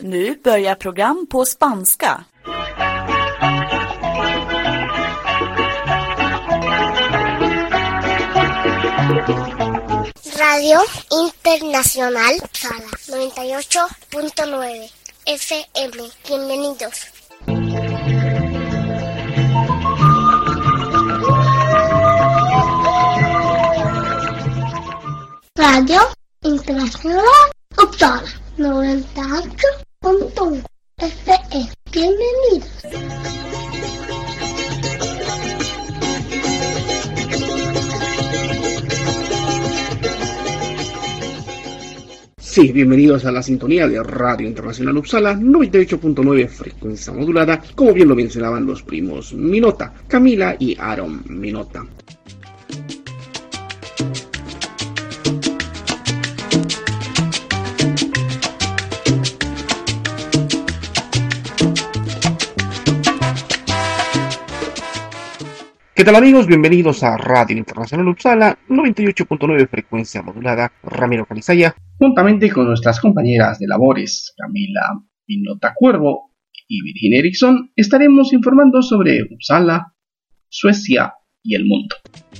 Nu börjar program på spanska. Radio Internacional Uppsala 98.9 FM. Bienvenidos. Radio Internacional Uppsala 98.1 FM. Bienvenidos. Sí, bienvenidos a la sintonía de Radio Internacional Uppsala 98.9 frecuencia modulada, como bien lo mencionaban los primos Minota, Camila y Aaron Minota. ¿Qué tal amigos? Bienvenidos a Radio Internacional Uppsala 98.9 frecuencia modulada, Ramiro Calizaya, juntamente con nuestras compañeras de labores, Camila Minota Cuervo y Virginia Eriksson, estaremos informando sobre Uppsala, Suecia y el mundo.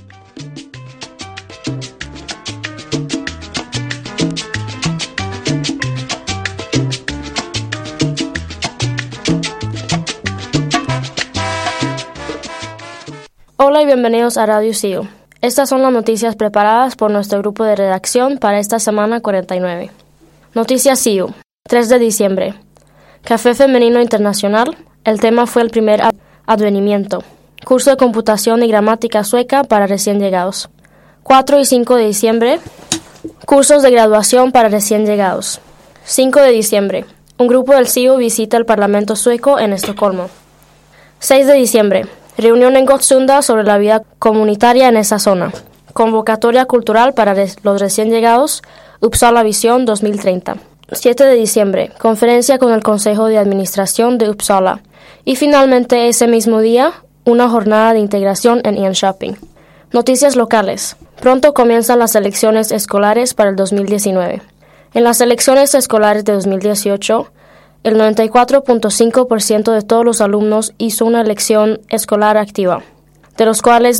Hola y bienvenidos a Radio CIO. Estas son las noticias preparadas por nuestro grupo de redacción para esta semana 49. Noticias CIO, 3 de diciembre. Café Femenino Internacional. El tema fue el primer advenimiento. Curso de computación y gramática sueca para recién llegados. 4 y 5 de diciembre. Cursos de graduación para recién llegados. 5 de diciembre. Un grupo del CIO visita el Parlamento sueco en Estocolmo. 6 de diciembre. Reunión en Gottsunda sobre la vida comunitaria en esa zona. Convocatoria cultural para los recién llegados, Uppsala Visión 2030. 7 de diciembre, conferencia con el Consejo de Administración de Uppsala. Y finalmente ese mismo día, una jornada de integración en Enköping. Noticias locales. Pronto comienzan las elecciones escolares para el 2019. En las elecciones escolares de 2018, el 94.5% de todos los alumnos hizo una elección escolar activa, de los cuales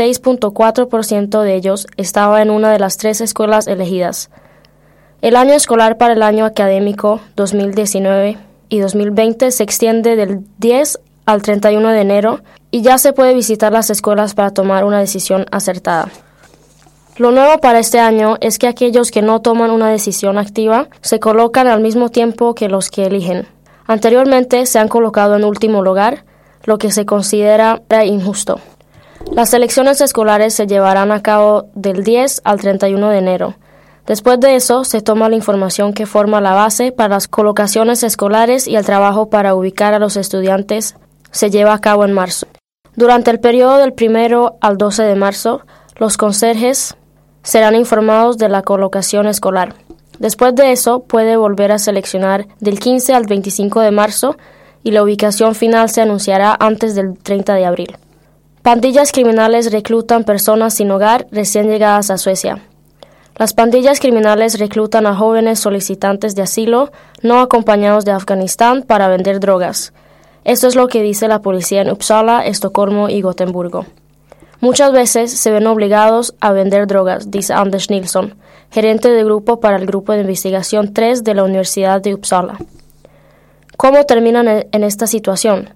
96.4% de ellos estaba en una de las 3 escuelas elegidas. El año escolar para el año académico 2019 y 2020 se extiende del 10 al 31 de enero y ya se puede visitar las escuelas para tomar una decisión acertada. Lo nuevo para este año es que aquellos que no toman una decisión activa se colocan al mismo tiempo que los que eligen. Anteriormente se han colocado en último lugar, lo que se considera injusto. Las elecciones escolares se llevarán a cabo del 10 al 31 de enero. Después de eso, se toma la información que forma la base para las colocaciones escolares y el trabajo para ubicar a los estudiantes se lleva a cabo en marzo. Durante el periodo del 1 al 12 de marzo, los conserjes serán informados de la colocación escolar. Después de eso, puede volver a seleccionar del 15 al 25 de marzo y la ubicación final se anunciará antes del 30 de abril. Pandillas criminales reclutan personas sin hogar recién llegadas a Suecia. Las pandillas criminales reclutan a jóvenes solicitantes de asilo no acompañados de Afganistán para vender drogas. Esto es lo que dice la policía en Uppsala, Estocolmo y Gotemburgo. Muchas veces se ven obligados a vender drogas, dice Anders Nilsson, gerente de grupo para el grupo de investigación 3 de la Universidad de Uppsala. ¿Cómo terminan en esta situación?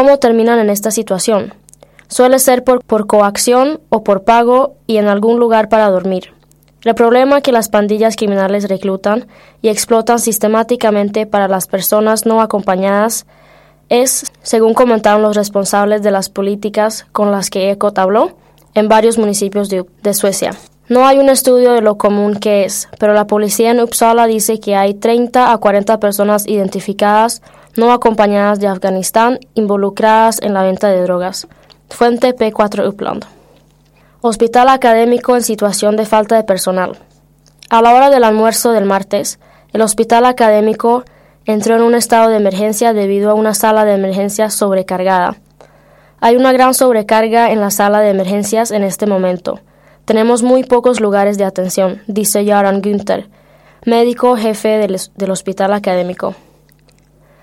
Suele ser por coacción o por pago y en algún lugar para dormir. El problema que las pandillas criminales reclutan y explotan sistemáticamente para las personas no acompañadas es, según comentaron los responsables de las políticas con las que ECOT habló, en varios municipios de Suecia. No hay un estudio de lo común que es, pero la policía en Uppsala dice que hay 30 a 40 personas identificadas no acompañadas de Afganistán involucradas en la venta de drogas. Fuente P4 Uppland. Hospital académico en situación de falta de personal. A la hora del almuerzo del martes, el hospital académico entró en un estado de emergencia debido a una sala de emergencias sobrecargada. Hay una gran sobrecarga en la sala de emergencias en este momento. Tenemos muy pocos lugares de atención, dice Göran Günther, médico jefe del hospital académico.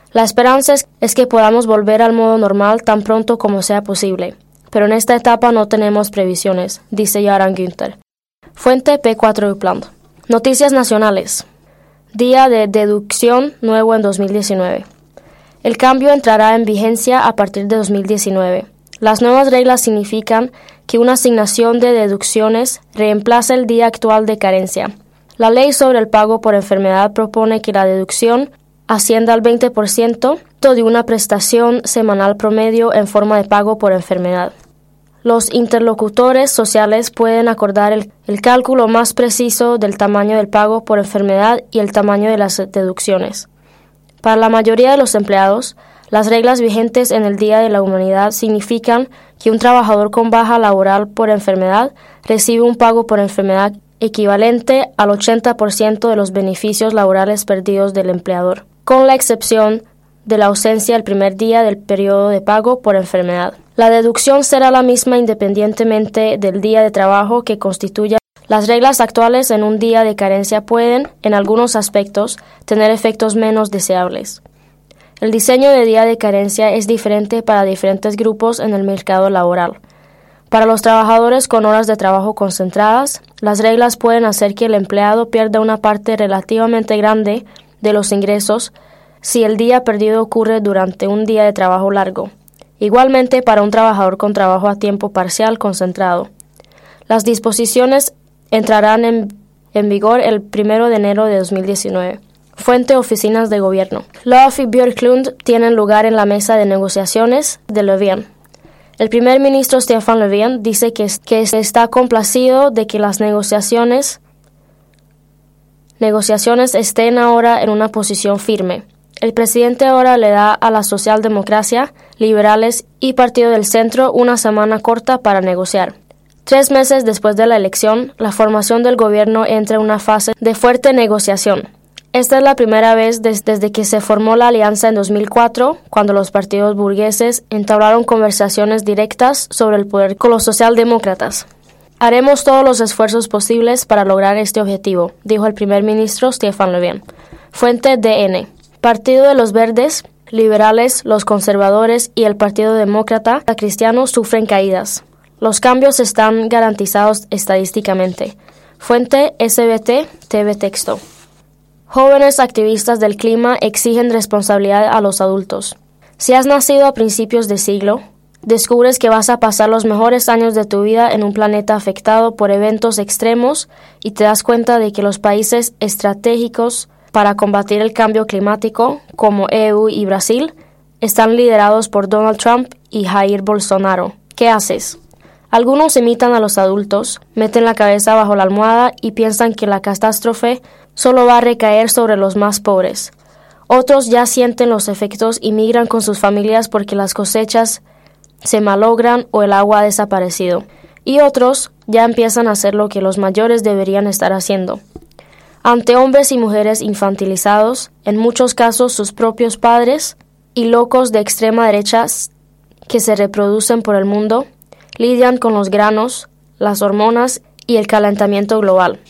La esperanza es que podamos volver al modo normal tan pronto como sea posible, pero en esta etapa no tenemos previsiones, dice Yaran Günther. Fuente P4 Upland. Noticias nacionales. Día de deducción nuevo en 2019. El cambio entrará en vigencia a partir de 2019. Las nuevas reglas significan que una asignación de deducciones reemplaza el día actual de carencia. La ley sobre el pago por enfermedad propone que la deducción ascienda al 20% de una prestación semanal promedio en forma de pago por enfermedad. Los interlocutores sociales pueden acordar el cálculo más preciso del tamaño del pago por enfermedad y el tamaño de las deducciones. Para la mayoría de los empleados, las reglas vigentes en el Día de la Humanidad significan que un trabajador con baja laboral por enfermedad recibe un pago por enfermedad equivalente al 80% de los beneficios laborales perdidos del empleador, con la excepción de la ausencia el primer día del periodo de pago por enfermedad. La deducción será la misma independientemente del día de trabajo que constituya. Las reglas actuales en un día de carencia pueden, en algunos aspectos, tener efectos menos deseables. El diseño de día de carencia es diferente para diferentes grupos en el mercado laboral. Para los trabajadores con horas de trabajo concentradas, las reglas pueden hacer que el empleado pierda una parte relativamente grande de los ingresos si el día perdido ocurre durante un día de trabajo largo. Igualmente para un trabajador con trabajo a tiempo parcial concentrado. Las disposiciones entrarán en vigor el 1 de enero de 2019. Fuente Oficinas de Gobierno. Lööf y Björklund tienen lugar en la mesa de negociaciones de Löfven. El primer ministro Stefan Löfven dice que está complacido de que las negociaciones estén ahora en una posición firme. El presidente ahora le da a la socialdemocracia, liberales y Partido del Centro una semana corta para negociar. 3 meses después de la elección, la formación del gobierno entra en una fase de fuerte negociación. Esta es la primera vez desde que se formó la alianza en 2004, cuando los partidos burgueses entablaron conversaciones directas sobre el poder con los socialdemócratas. Haremos todos los esfuerzos posibles para lograr este objetivo, dijo el primer ministro Stefan Löfven. Fuente DN. Partido de los Verdes, liberales, los conservadores y el Partido Demócrata Cristiano sufren caídas. Los cambios están garantizados estadísticamente. Fuente SBT TV Texto. Jóvenes activistas del clima exigen responsabilidad a los adultos. Si has nacido a principios de siglo, descubres que vas a pasar los mejores años de tu vida en un planeta afectado por eventos extremos y te das cuenta de que los países estratégicos para combatir el cambio climático, como EU y Brasil, están liderados por Donald Trump y Jair Bolsonaro. ¿Qué haces? Algunos imitan a los adultos, meten la cabeza bajo la almohada y piensan que la catástrofe solo va a recaer sobre los más pobres. Otros ya sienten los efectos y migran con sus familias porque las cosechas se malogran o el agua ha desaparecido. Y otros ya empiezan a hacer lo que los mayores deberían estar haciendo. Ante hombres y mujeres infantilizados, en muchos casos sus propios padres, y locos de extrema derecha que se reproducen por el mundo, lidian con los granos, las hormonas y el calentamiento global.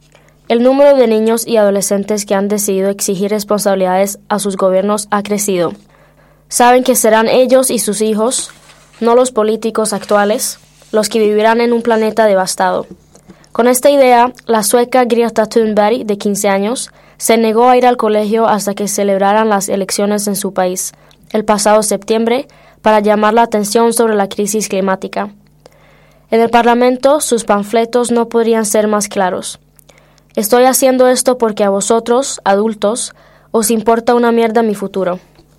El número de niños y adolescentes que han decidido exigir responsabilidades a sus gobiernos ha crecido. Saben que serán ellos y sus hijos, no los políticos actuales, los que vivirán en un planeta devastado. Con esta idea, la sueca Greta Thunberg, de 15 años, se negó a ir al colegio hasta que celebraran las elecciones en su país, el pasado septiembre, para llamar la atención sobre la crisis climática. En el Parlamento, sus panfletos no podrían ser más claros. Estoy haciendo esto porque a vosotros, adultos, os importa una mierda mi futuro.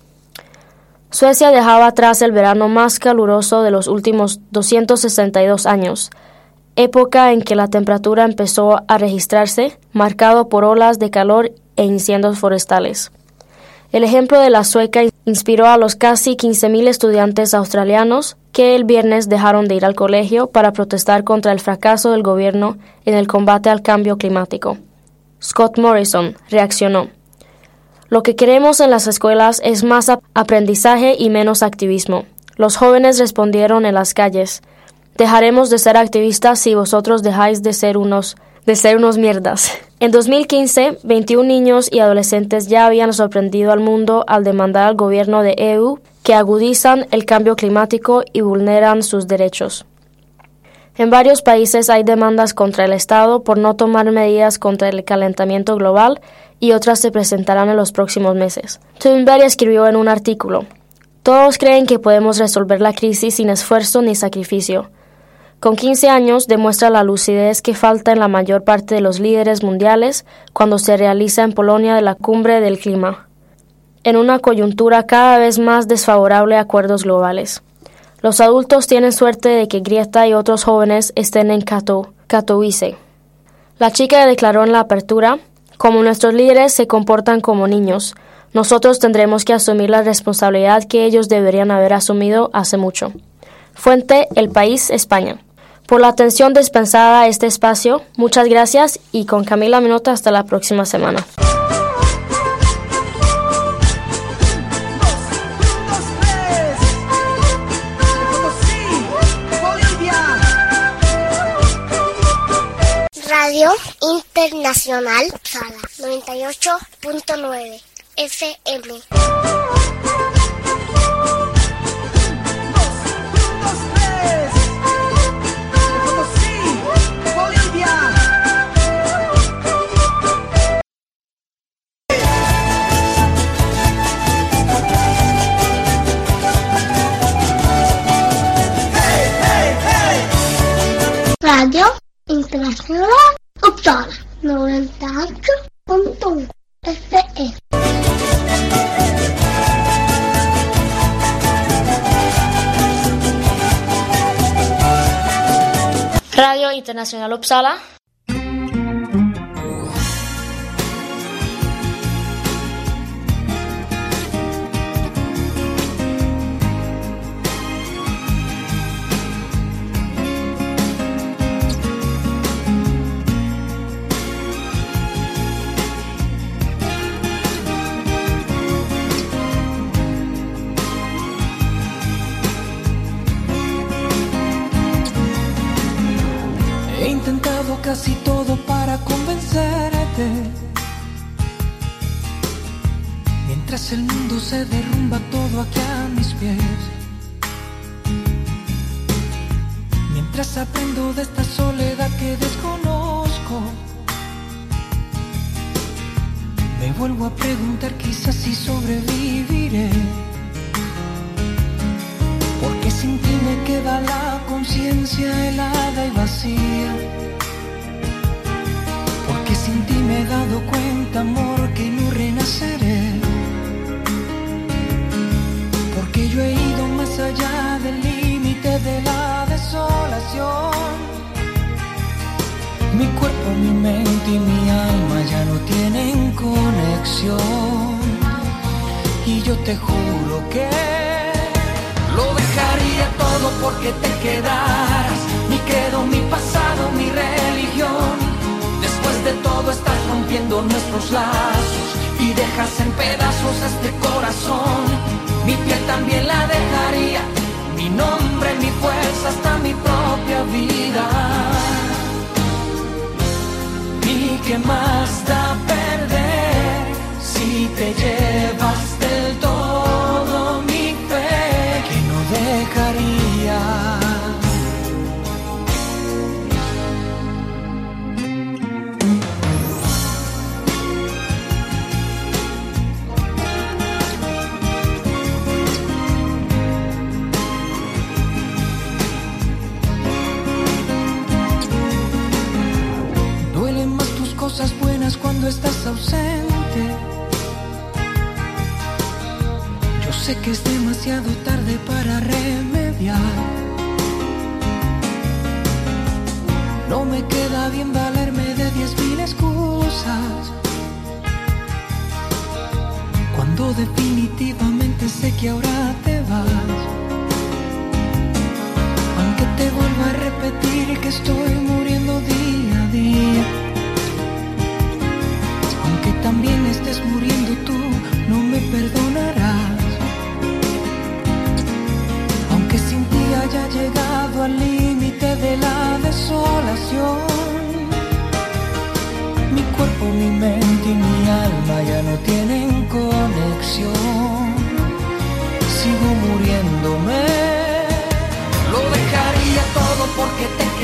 Suecia dejaba atrás el verano más caluroso de los últimos 262 años, época en que la temperatura empezó a registrarse, marcado por olas de calor e incendios forestales. El ejemplo de la sueca inspiró a los casi 15.000 estudiantes australianos que el viernes dejaron de ir al colegio para protestar contra el fracaso del gobierno en el combate al cambio climático. Scott Morrison reaccionó: "Lo que queremos en las escuelas es más aprendizaje y menos activismo". Los jóvenes respondieron en las calles: "Dejaremos de ser activistas si vosotros dejáis de ser unos de ser unos mierdas. En 2015, 21 niños y adolescentes ya habían sorprendido al mundo al demandar al gobierno de EU que agudizan el cambio climático y vulneran sus derechos. En varios países hay demandas contra el Estado por no tomar medidas contra el calentamiento global y otras se presentarán en los próximos meses. Thunberg escribió en un artículo: "Todos creen que podemos resolver la crisis sin esfuerzo ni sacrificio. Con 15 años demuestra la lucidez que falta en la mayor parte de los líderes mundiales cuando se realiza en Polonia de la cumbre del clima, en una coyuntura cada vez más desfavorable a acuerdos globales. Los adultos tienen suerte de que Greta y otros jóvenes estén en Katowice". La chica declaró en la apertura: "Como nuestros líderes se comportan como niños, nosotros tendremos que asumir la responsabilidad que ellos deberían haber asumido hace mucho". Fuente: El País, España. Por la atención dispensada a este espacio, muchas gracias, y con Camila Minota hasta la próxima semana. Radio Internacional Upsala 98.9 FM. Radio Internacional Upsala 98.1 FM. Radio Internacional Upsala. He intentado casi todo para convencerte, mientras el mundo se derrumba todo aquí a mis pies, mientras aprendo de esta soledad que desconozco. Me vuelvo a preguntar quizás si sobreviviré, porque sin ti me queda la conciencia helada y vacía. Porque sin ti me he dado cuenta, amor, que no renaceré. Porque yo he ido más allá del límite de la desolación. Mi cuerpo, mi mente y mi alma ya no tienen conexión. Y yo te juro que lo dejaría todo porque te quedaras. Mi credo, mi pasado, mi religión. Después de todo estás rompiendo nuestros lazos y dejas en pedazos este corazón. Mi piel también la dejaría, mi nombre, mi fuerza, hasta mi propia vida. ¿Y qué más da perder si te llevas del todo mi fe, que no dejaría? Duelen más tus cosas buenas cuando estás ausente. Yo sé que es demasiado tarde para remediar. No me queda bien valerme de 10.000 excusas, cuando definitivamente sé que ahora te vas. Aunque te vuelva a repetir que estoy muriendo día a día, aunque también estés muriendo tú, no me perdonarás. Aunque sin ti haya llegado al límite de la desolación,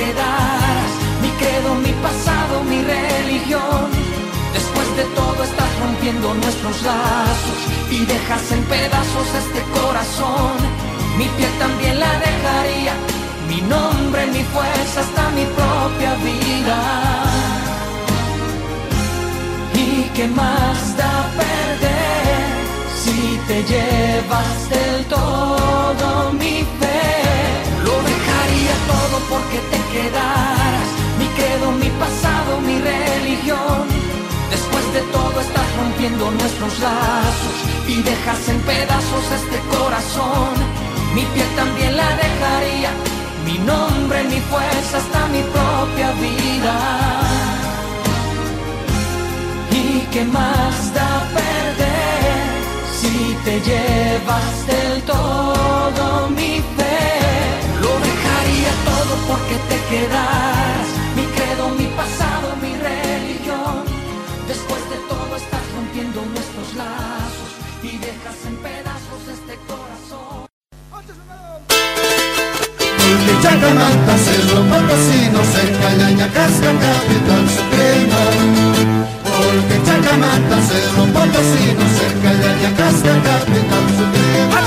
quedaras, mi credo, mi pasado, mi religión. Después de todo estás rompiendo nuestros lazos y dejas en pedazos este corazón. Mi piel también la dejaría, mi nombre, mi fuerza, hasta mi propia vida. ¿Y qué más da perder si te llevas del todo mi fe? Lo dejaría todo porque te quedaras, mi credo, mi pasado, mi religión. Después de todo estás rompiendo nuestros lazos y dejas en pedazos este corazón. Mi piel también la dejaría, mi nombre, mi fuerza, hasta mi propia vida. ¿Y qué más da perder si te llevas del todo mi fe? Lo dejaría todo porque te quedaras, mi credo, mi pasado, mi religión. Después de todo estás rompiendo nuestros lazos y dejas en pedazos este corazón. Porque Chacamanta, Cerro Potosino, cerca de Ayacaska, capital suprema. Porque Chacamanta, Cerro Potosino, cerca de Ayacaska, capital suprema.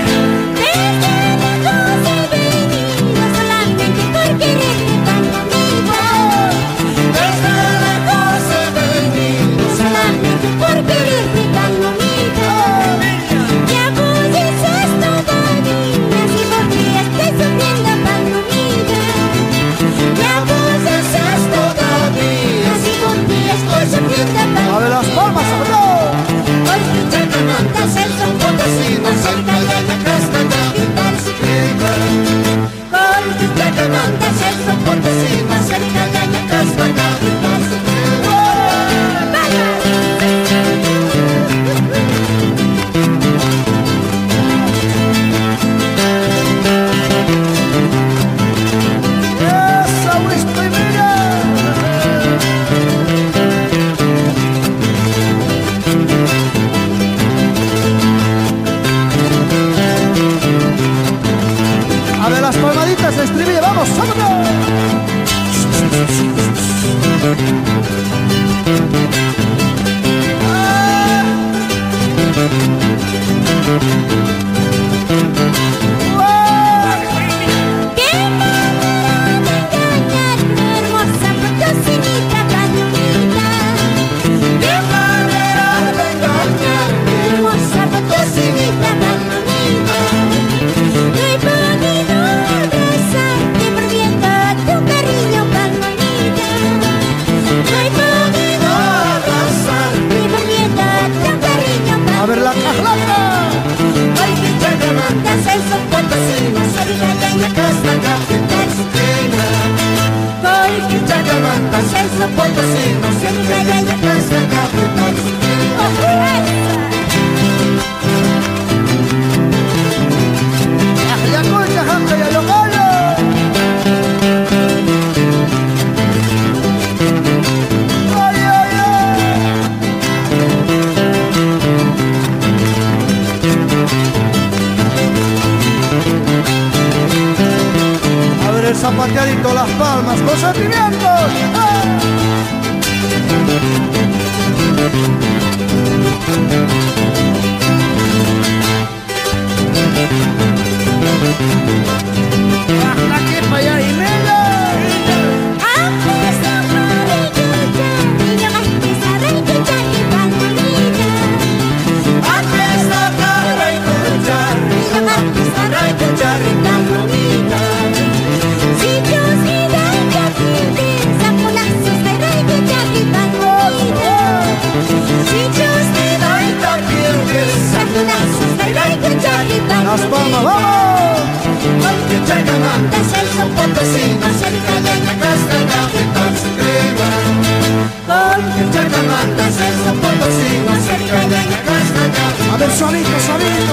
A ver las palmas, ¡no! Porque Chacamanta, Cerro Potosino, cerca de Ayacaska, capital suprema. Porque Chacamanta, Cerro Potosino, cerca de Ayacaska, capital suprema. ¡Esa whisky mira! A ver las palmaditas, estribillo, vamos, vámonos. A ver la cajlata. Porque Chacamanta, Cerro Potosino, cerca de Ayacaska, capital suprema. Porque Chacamanta, Cerro Potosino, cerca de Ayacaska, capital suprema. Ya escucha, gente, ya lo gano. Ay, ay, ay. A ver el zapateadito, las palmas, con sentimientos. La que falla y media. Las palmas, vamos. Porque Chacamanta, Cerro Potosino, cerca de Ayacaska, capital suprema. Porque Chacamanta, Cerro Potosino, cerca de Ayacaska, capital. A ver, suavito, suavito.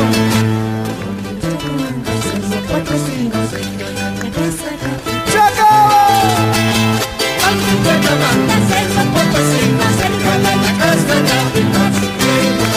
¡Se acabó! Porque Chacamanta, Cerro Potosino, cerca de Ayacaska, capital suprema.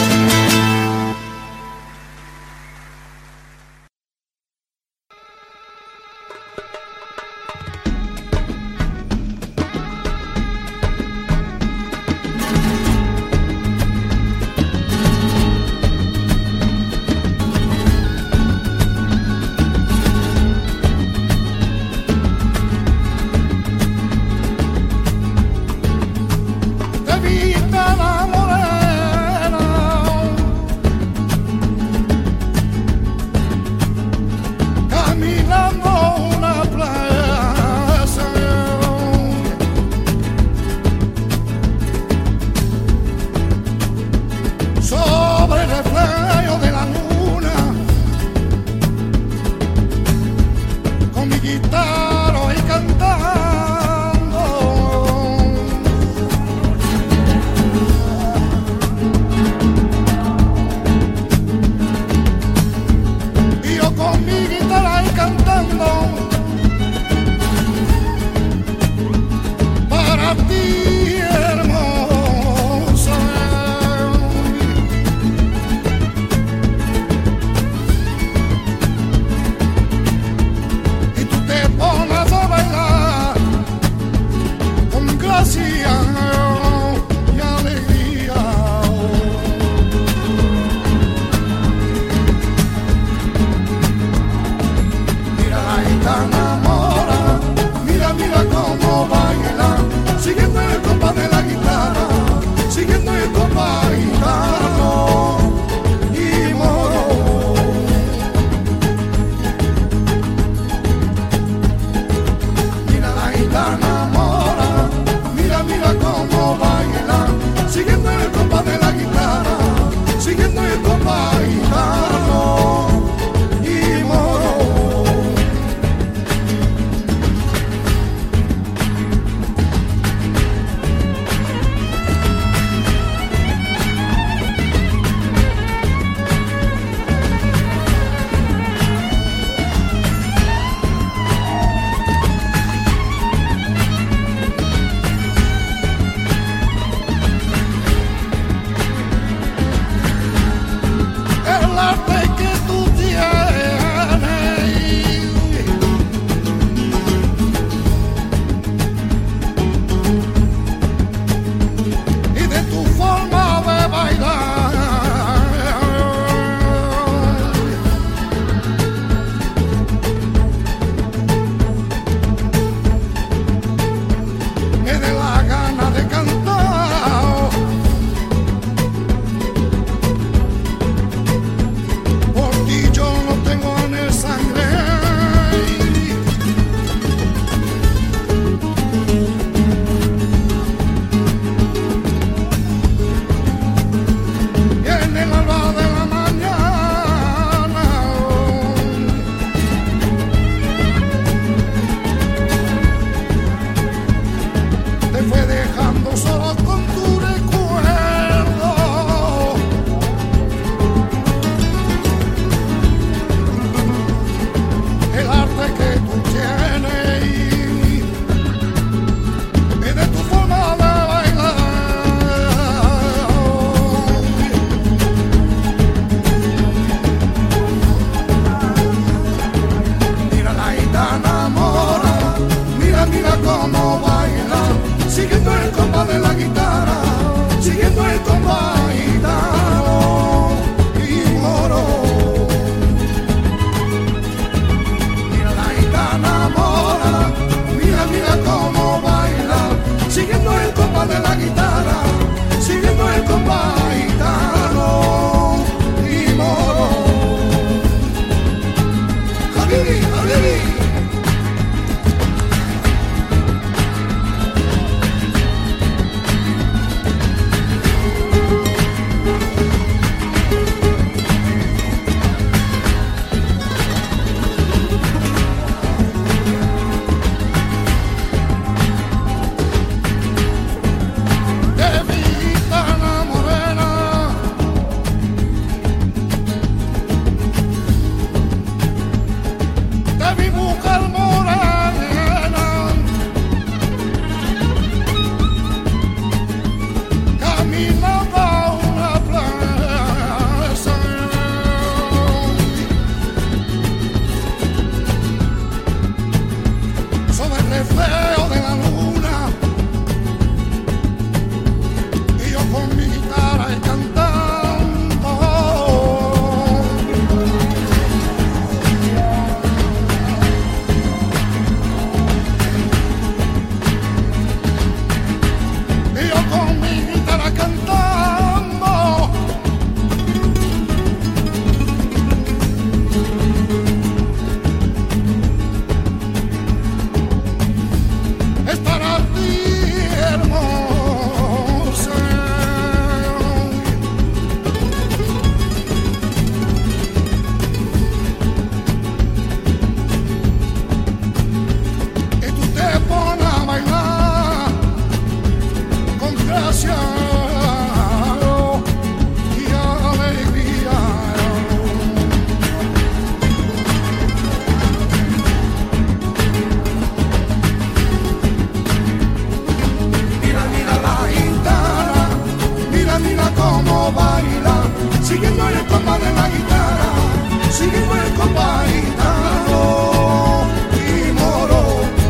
el compás de la guitarra, siguiendo el compás gitano y moro.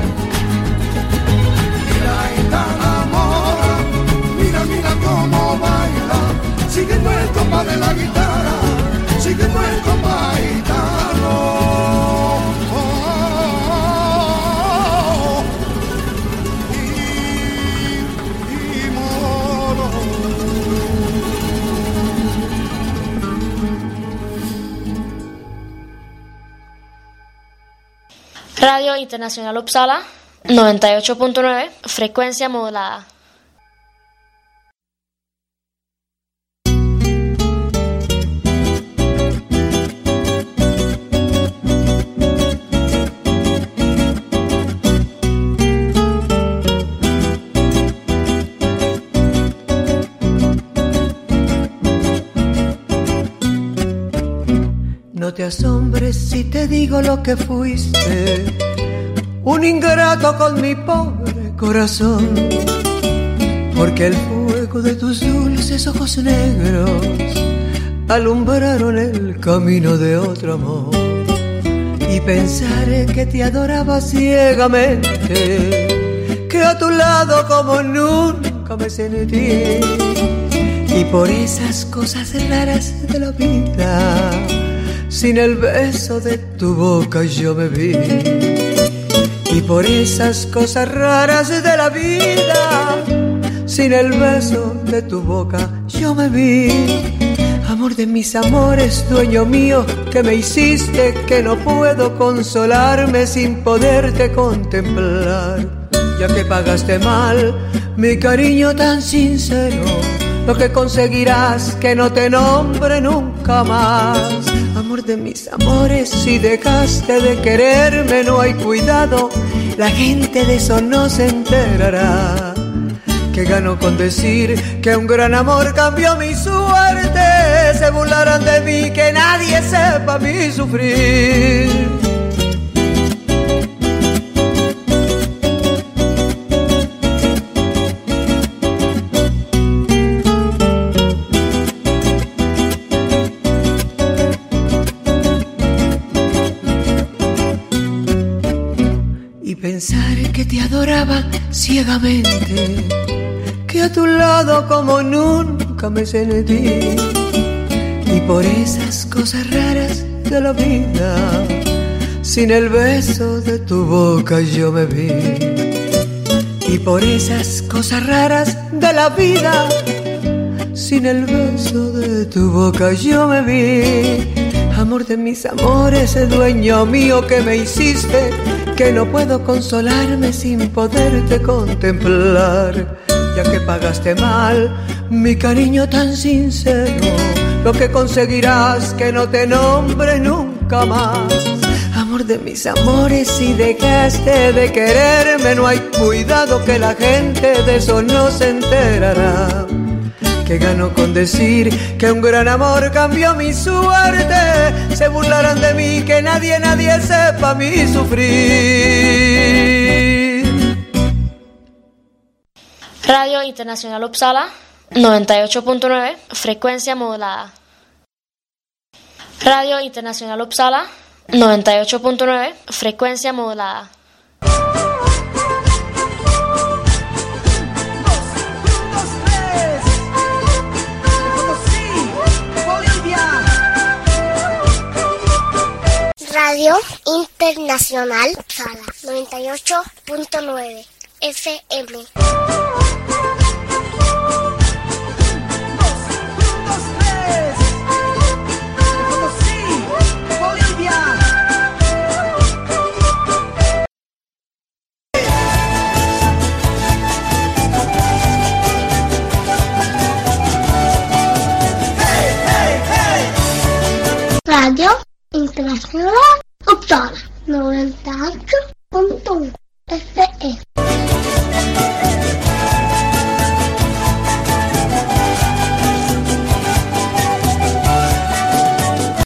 Y la gitana mora, mira, mira cómo baila, siguiendo el compás de la guitarra, siguiendo el compás gitano. Radio Internacional Uppsala, 98.9, frecuencia modulada. No te asombres si te digo lo que fuiste, un ingrato con mi pobre corazón, porque el fuego de tus dulces ojos negros alumbraron el camino de otro amor. Y pensaré que te adoraba ciegamente, que a tu lado como nunca me sentí, y por esas cosas raras de la vida, sin el beso de tu boca yo me vi. Y por esas cosas raras de la vida, sin el beso de tu boca yo me vi. Amor de mis amores, dueño mío, que me hiciste, que no puedo consolarme sin poderte contemplar. Ya que pagaste mal mi cariño tan sincero, lo que conseguirás que no te nombre nunca más. Amor de mis amores, si dejaste de quererme no hay cuidado, la gente de eso no se enterará. Que gano con decir que un gran amor cambió mi suerte, se burlarán de mí, que nadie sepa mi sufrir. Pensar que te adoraba ciegamente, que a tu lado como nunca me sentí, y por esas cosas raras de la vida, sin el beso de tu boca yo me vi. Y por esas cosas raras de la vida, sin el beso de tu boca yo me vi. Amor de mis amores, dueño mío, que me hiciste, que no puedo consolarme sin poderte contemplar. Ya que pagaste mal mi cariño tan sincero, lo que conseguirás que no te nombre nunca más. Amor de mis amores, si dejaste de quererme no hay cuidado, que la gente de eso no se enterará. Que gano con decir que un gran amor cambió mi suerte, se burlarán de mí, que nadie sepa mi sufrir. Radio Internacional Uppsala, 98.9, frecuencia modulada. Radio Internacional Uppsala, 98.9, frecuencia modulada. Radio Internacional Uppsala 98.9 FM. Radio Internacional Uppsala 98.1 FM.